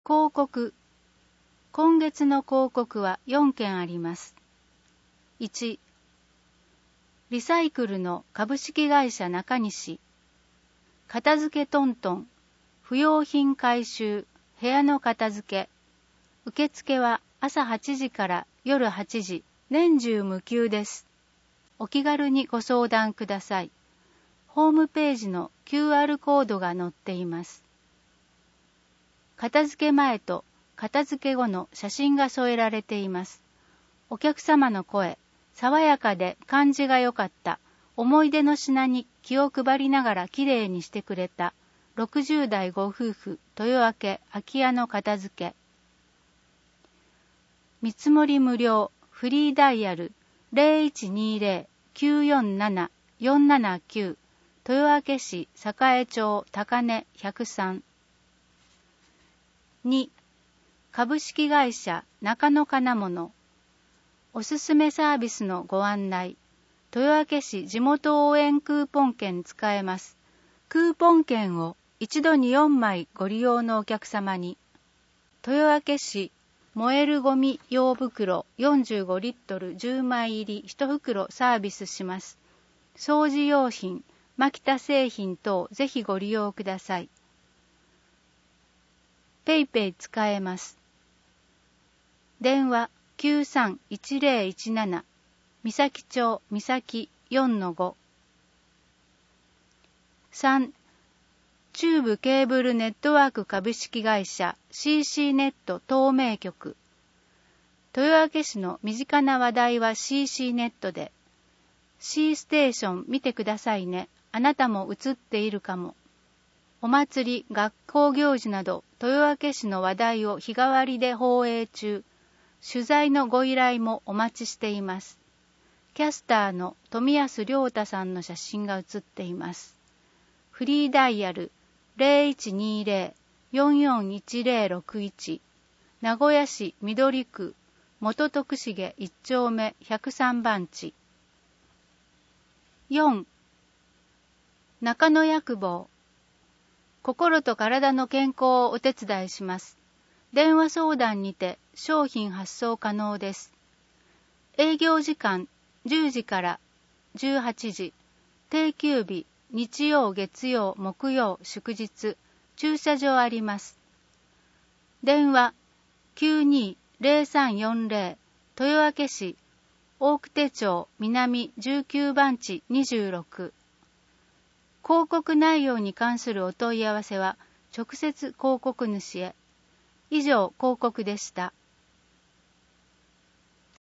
広告。今月の広告は4件あります。1、リサイクルの株式会社中西。片付けトントン。不用品回収。部屋の片付け。受付は朝8時から夜8時。年中無休です。お気軽にご相談ください。ホームページの QR コードが載っています。片付け前と片付け後の写真が添えられています。お客様の声、爽やかで感じが良かった。思い出の品に気を配りながらきれいにしてくれた。60代ご夫婦、豊明、空き家の片付け。見積もり無料、フリーダイヤル 0120-947-479 豊明市栄町高根103。2、株式会社中野金物。おすすめサービスのご案内。豊明市地元応援クーポン券使えます。クーポン券を一度に4枚ご利用のお客様に。豊明市燃えるゴミ用袋45リットル10枚入り1袋サービスします。掃除用品、マキタ製品等ぜひご利用ください。ペイペイ使えます。電話931017三崎町三崎 4-5。 3、チューブケーブルネットワーク株式会社 CC ネット透明局。豊明市の身近な話題は CC ネットで。C ステーション見てくださいね。あなたも映っているかも。お祭り、学校行事など豊明市の話題を日替わりで放映中。取材のご依頼もお待ちしています。キャスターの富安良太さんの写真が写っています。フリーダイヤル 0120-441061 名古屋市緑区元徳重1丁目103番地。4、中野薬房。心と体の健康をお手伝いします。電話相談にて商品発送可能です。営業時間10時から18時。定休日日曜、月曜、木曜、祝日。駐車場あります。電話92-0340豊明市大久手町南19番地26。広告内容に関するお問い合わせは直接広告主へ。以上、広告でした。